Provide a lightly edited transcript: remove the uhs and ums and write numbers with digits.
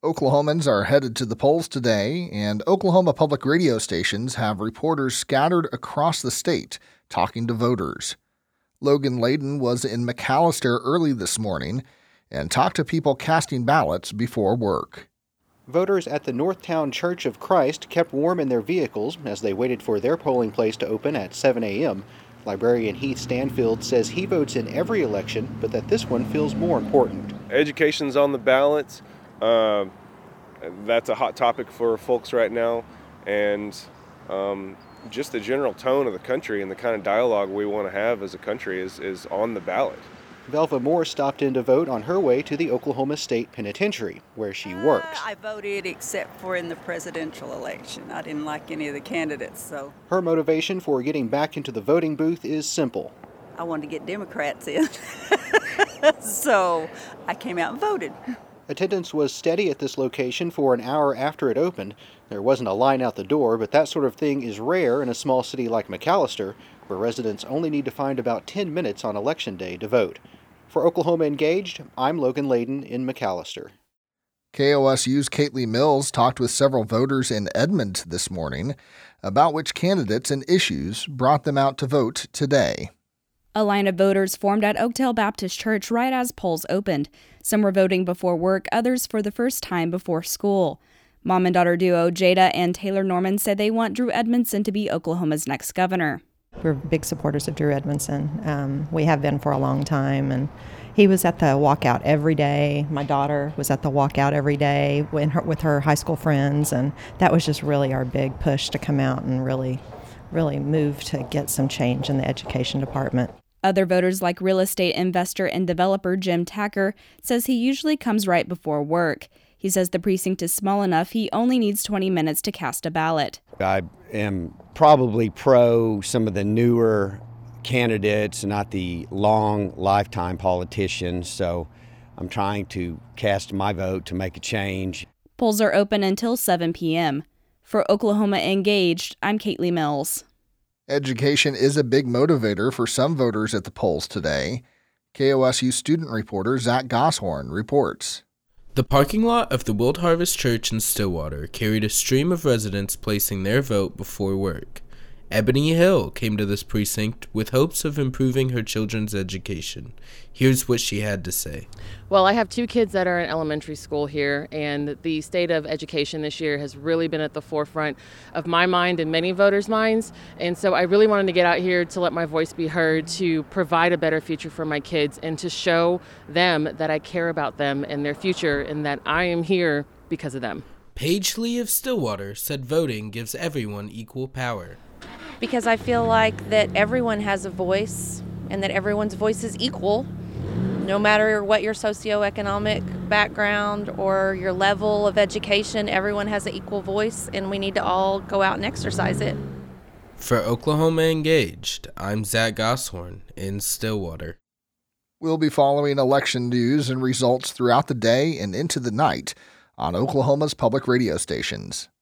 Oklahomans are headed to the polls today, and Oklahoma public radio stations have reporters scattered across the state talking to voters. Logan Layden was in McAllister early this morning and talked to people casting ballots before work. Voters at the Northtown Church of Christ kept warm in their vehicles as they waited for their polling place to open at 7 a.m. Librarian Heath Stanfield says he votes in every election, but that this one feels more important. Education's on the ballot. That's a hot topic for folks right now, and just the general tone of the country and the kind of dialogue we want to have as a country is on the ballot. Velva Moore stopped in to vote on her way to the Oklahoma State Penitentiary, where she works. I voted except for in the presidential election. I didn't like any of the candidates, so. Her motivation for getting back into the voting booth is simple. I wanted to get Democrats in, so I came out and voted. Attendance was steady at this location for an hour after it opened. There wasn't a line out the door, but that sort of thing is rare in a small city like McAllister, where residents only need to find about 10 minutes on Election Day to vote. For Oklahoma Engaged, I'm Logan Layden in McAllister. KOSU's Caitlin Mills talked with several voters in Edmond this morning about which candidates and issues brought them out to vote today. A line of voters formed at Oakdale Baptist Church right as polls opened. Some were voting before work, others for the first time before school. Mom and daughter duo Jada and Taylor Norman said they want Drew Edmondson to be Oklahoma's next governor. We're big supporters of Drew Edmondson. We have been for a long time, and he was at the walkout every day. My daughter was at the walkout every day with her high school friends, and that was just really our big push to come out and really move to get some change in the education department. Other voters like real estate investor and developer Jim Tacker says he usually comes right before work. He says the precinct is small enough he only needs 20 minutes to cast a ballot. I am probably pro some of the newer candidates, not the long lifetime politicians, so I'm trying to cast my vote to make a change. Polls are open until 7 p.m. For Oklahoma Engaged, I'm Caitlin Mills. Education is a big motivator for some voters at the polls today. KOSU student reporter Zach Gosshorn reports. The parking lot of the World Harvest Church in Stillwater carried a stream of residents placing their vote before work. Ebony Hill came to this precinct with hopes of improving her children's education. Here's what she had to say. Well, I have two kids that are in elementary school here, and the state of education this year has really been at the forefront of my mind and many voters' minds. And so I really wanted to get out here to let my voice be heard, to provide a better future for my kids, and to show them that I care about them and their future, and that I am here because of them. Paige Lee of Stillwater said voting gives everyone equal power. Because I feel like that everyone has a voice and that everyone's voice is equal, no matter what your socioeconomic background or your level of education. Everyone has an equal voice, and we need to all go out and exercise it. For Oklahoma Engaged, I'm Zach Gosshorn in Stillwater. We'll be following election news and results throughout the day and into the night on Oklahoma's public radio stations.